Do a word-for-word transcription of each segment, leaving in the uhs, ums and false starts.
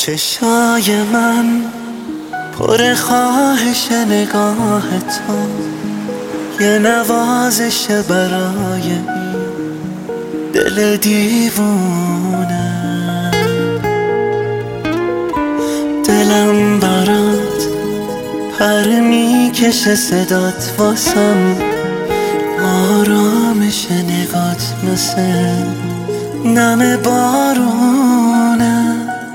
چشای من پر خواهش نگاه تو، یه نوازش برای این دل دیوونه. دلم برات پر میکشه، صدات واسم آرامش نگات مثل نم بارونه.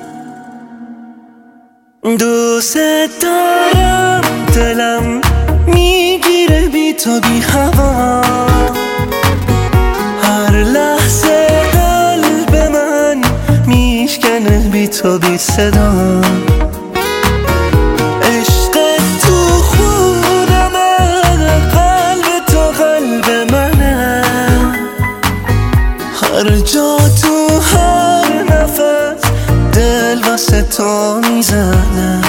دوست دارم، دلم میگیره بی تو بی هوا، هر لحظه قلب من میشکنه بی تو بی صدا. عشقت تو خونمه، قلب تو قلب منه، هر جا تو هر نفس دل واسه تو میزنه.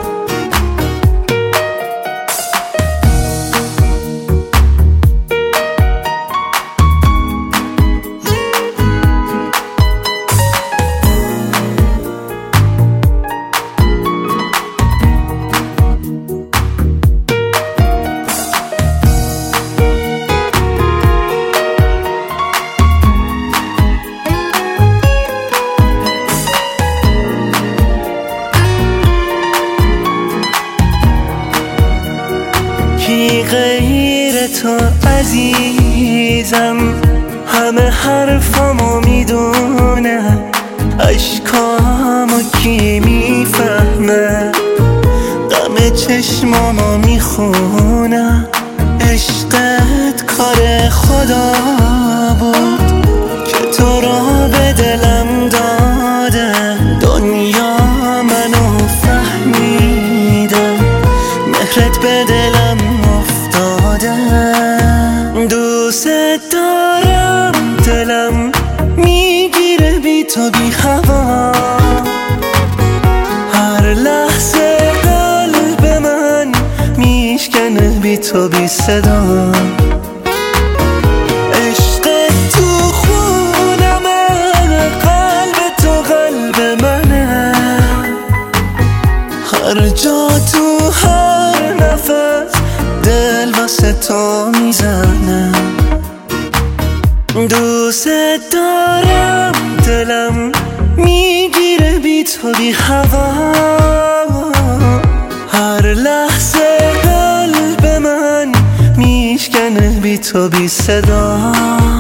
کی غیر تو عزیزم، همه حرفامو میدونه، اشکامو کی میفهمه، غم چشمامو میخونه. عشقت کار خدا بود که تو رو به دلم داده، دنیا منو فهمیده، مهرت به دلم دوست دارم، دلم میگیره بی تو بی هوا، هر لحظه قلب من میشکنه بی تو بی صدا. عشقت تو خونمه، قلب تو قلب منه، هر جا تو هر نفس دل واسه تو میزنه. دوست دارم، دلم میگیره بی تو بی هوا، هر لحظه قلب من میشکنه بی تو بی صدا.